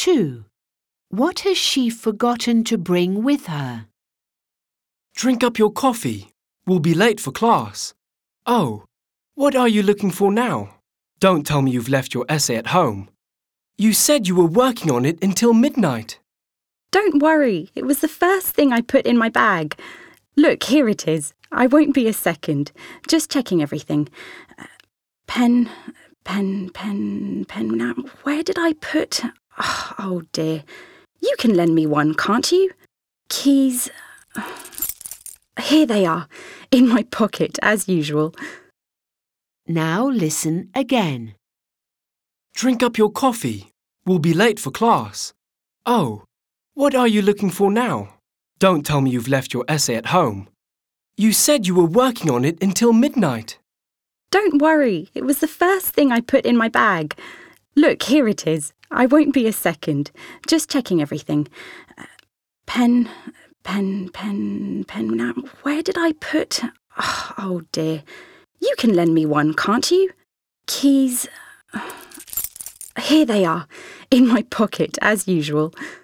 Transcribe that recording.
2. What has she forgotten to bring with her? Drink up your coffee. We'll be late for class. Oh, what are you looking for now? Don't tell me you've left your essay at home. You said you were working on it until midnight. Don't worry, it was the first thing I put in my bag. Look, here it is. I won't be a second. Just checking everything. Pen. Now, where did I put... Oh, dear. You can lend me one, can't you? Keys... Here they are, in my pocket, as usual. Now listen again. Drink up your coffee. We'll be late for class. Oh, what are you looking for now? Don't tell me you've left your essay at home. You said you were working on it until midnight. Don't worry, it was the first thing I put in my bag. Look, here it is. I won't be a second. Just checking everything. Pen. Now, where did I put... Oh, dear. You can lend me one, can't you? Keys... Here they are, in my pocket, as usual.